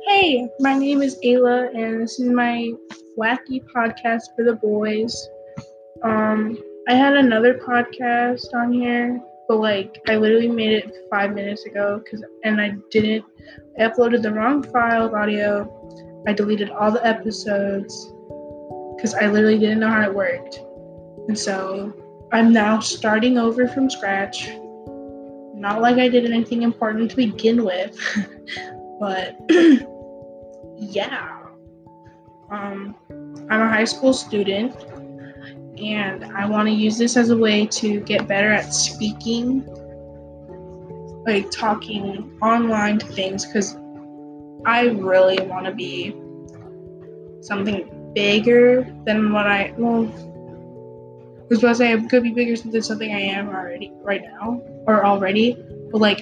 Hey, my name is Ayla, and this is my wacky podcast for the boys. I had another podcast on here, but I literally made it 5 minutes ago, and I didn't. I uploaded the wrong file of audio. I deleted all the episodes because I literally didn't know how it worked, and so I'm now starting over from scratch. Not like I did anything important to begin with, but yeah. I'm a high school student, and I want to use this as a way to get better at speaking, like talking online to things, because I really want to be something bigger than I was supposed to say. I could be bigger than something I am already right now, but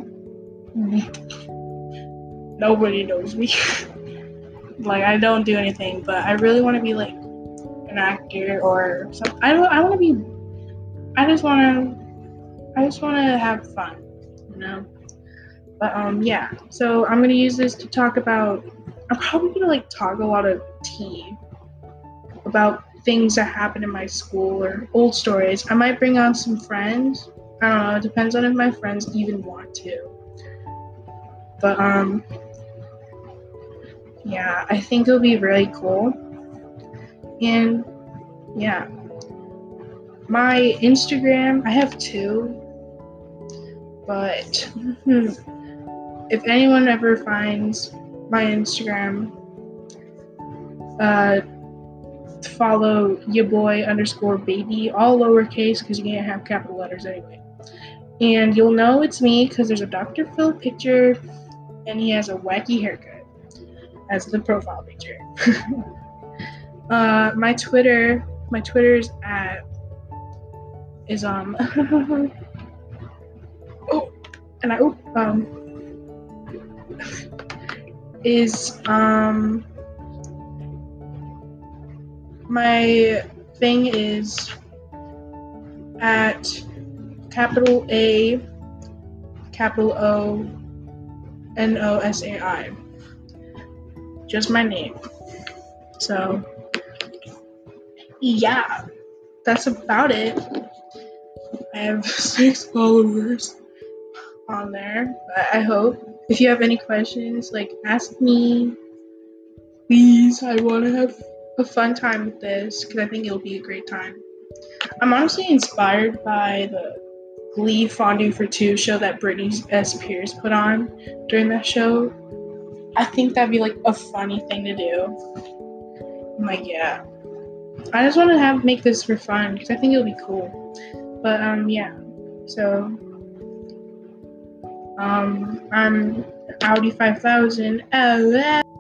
nobody knows me. I don't do anything, but I really want to be an actor or something. I just want to have fun, you know. But yeah. So I'm gonna use this to talk about. I'm probably gonna talk a lot of tea about things that happened in my school or old stories. I might bring on some friends. I don't know. It depends on if my friends even want to. But yeah, I think it'll be really cool. And yeah, my Instagram, I have two, but if anyone ever finds my Instagram, follow yaboy_baby, all lowercase because you can't have capital letters anyway. And you'll know it's me because there's a Dr. Phil picture and he has a wacky haircut as the profile picture. My Twitter is my thing is at capital A, capital O, NOSAI. Just my name. So, yeah, that's about it. I have 6 followers on there, but I hope if you have any questions, ask me. Please, I want to have a fun time with this because I think it'll be a great time. I'm honestly inspired by the Glee Fondue for Two show that Britney Spears put on during that show. I think that'd be a funny thing to do. Yeah. I just want to make this for fun because I think it'll be cool. But yeah. So I'm Audi 5000.